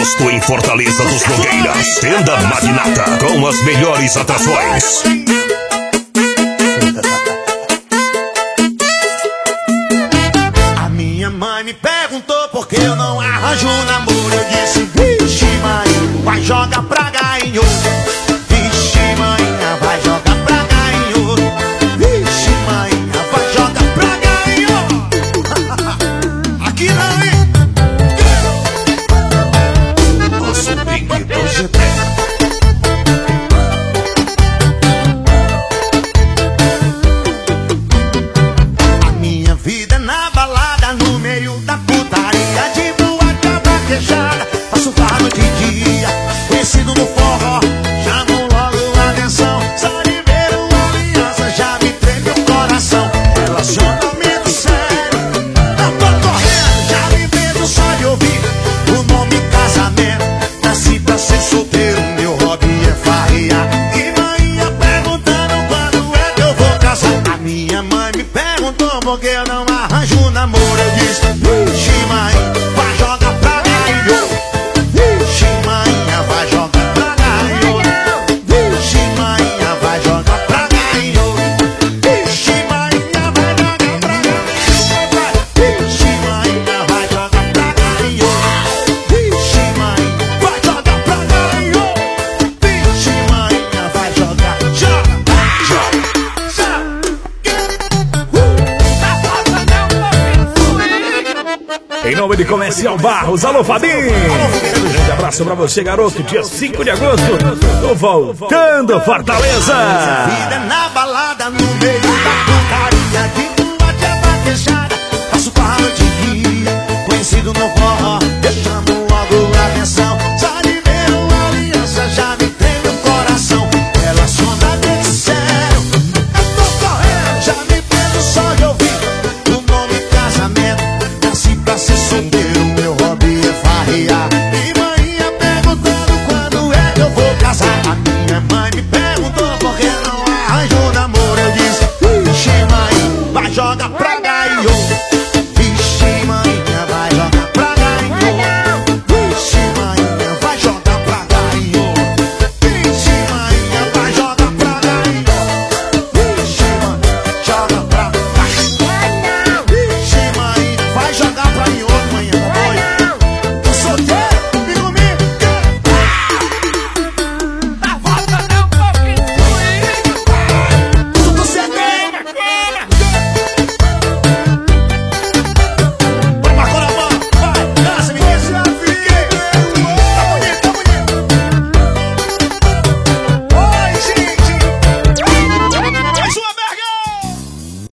agosto em Fortaleza dos Nogueiras. Tenda Magnata, com as melhores atrações. A minha mãe me perguntou por que eu não arranjo namoro. Eu disse, vixe, mãe, vai jogar praga em outro. Vixe, mãe, vai jogar praga em outro. Vixe, mãe, vai jogar praga em outro. Aqui não, hein? Nosso brinquedo você tem. A minha vida é na balada, no meio da putaria, de boate a vaquejada, faço fardo de dia, conhecido no forró, chamam logo a atenção. Só de ver uma aliança já me treme o coração. Relacionamento sério, eu tô correndo, já me medo só de ouvir o nome casamento. Nasci pra ser solteiro, meu hobby é farrear. E manhã perguntando quando é que eu vou casar. A minha mãe me perguntou por que eu não arranjo namoro. Eu disse, vixe, mãe, vai jogar praga em eu. Vixe, mãe, vai jogar praga em eu. Vixe, mãe, vai jogar praga em eu. Vixe, mãe, vai jogar praga em eu. Vixe, mãe, vai jogar praga em eu. Vixe, mãe, vai jogar praga em eu. Vixe, mãe, vai jogar. Em nome de Comercial Barros, alô Fabinho! Grande abraço pra você, garoto. Dia 5 de agosto, tô voltando Fortaleza! Vida na balada, no meio da putaria, de